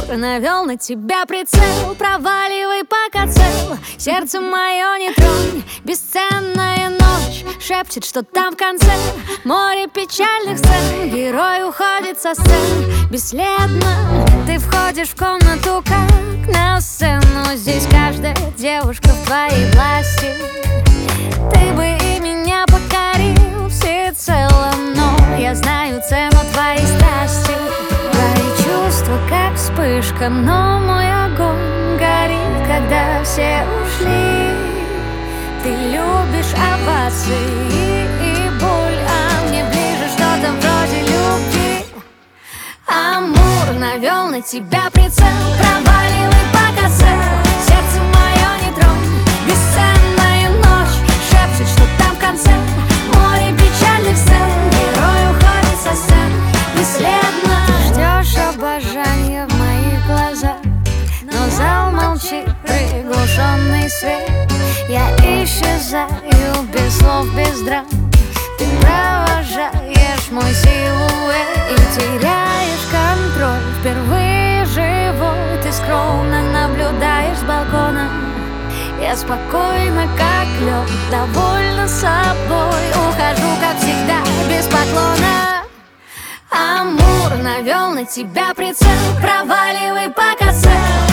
Амур навел на тебя прицел. Проваливай пока цел. Сердце мое не тронь. Бесценная ночь шепчет, что там в конце море печальных сцен. Герой уходит со сцен бесследно. Ты входишь в комнату, как на сцену. Здесь каждая девушка в твоей власти. Ты бы и меня покорил всецело, но я знаю цену твоей страсти. Твои чувства как вспышка, но мой огонь горит, когда все ушли. Ты любишь овации и боль, а мне ближе что-то вроде любви. Амур навел на тебя прицел. Проваливай пока цел. Сердце мое не тронь. Бесценная ночь шепчет, что там в конце море печальных сцен. Герой уходит со сцен бесследно. Ты ждешь обожания в моих глазах, но зал молчит, приглушенный свет. Я исчезаю без слов, без драм. Ты провожаешь мой силуэт и теряешь контроль. Впервые живой ты скромно наблюдаешь с балкона. Я спокойно, как лед, довольна собой. Ухожу, как всегда, без поклона. Амур навел на тебя прицел. Проваливай пока цел.